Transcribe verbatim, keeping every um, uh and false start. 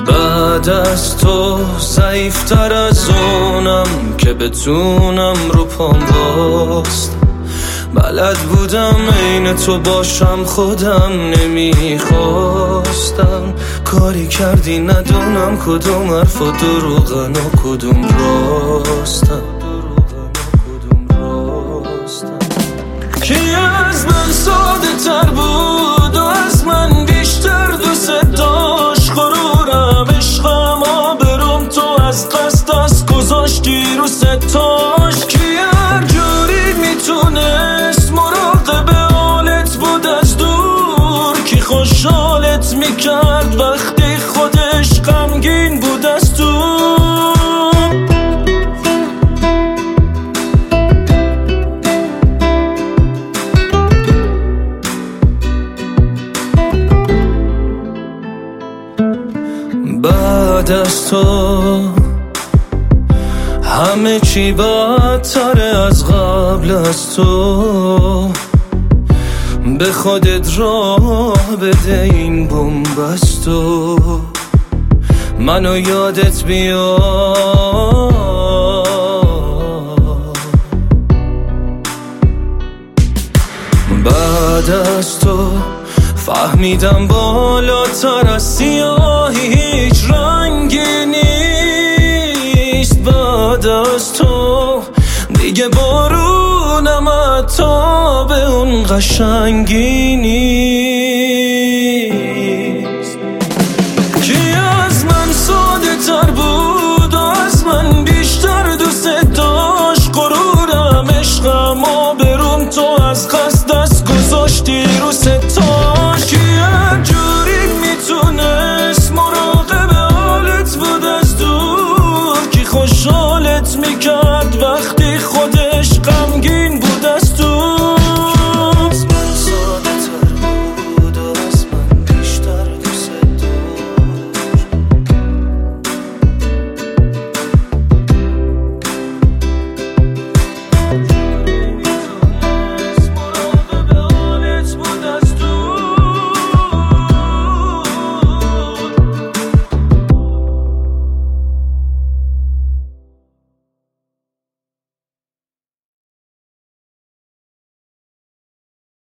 بعد از تو ضعیفتر از اونم که بتونم رو پام باست. بلد بودم عین تو باشم خودم نمیخواستم. کاری کردی ندونم کدوم حرف و دروغن و کدوم راستم. کی از من ساده تر بود و از من بیشتر دوست داشت. غرورم عشقم آبروم تو از قصد از گذاشتی رو ستاش. کی هر جوری میتونست مراقب حالت بود از دور. کی خوشحالت میکرد وقتی خودش غمگین بود از تو. بعد از تو همه چی بدتره از قبل از تو. به خودت راه بده این بومبستو. منو یادت بیاد. بعد از تو فهمیدم بالاتر از سیاهی هیچ رنگی نیست. بعد از تو دیگه بارونم حتی به اون قشنگی نیست.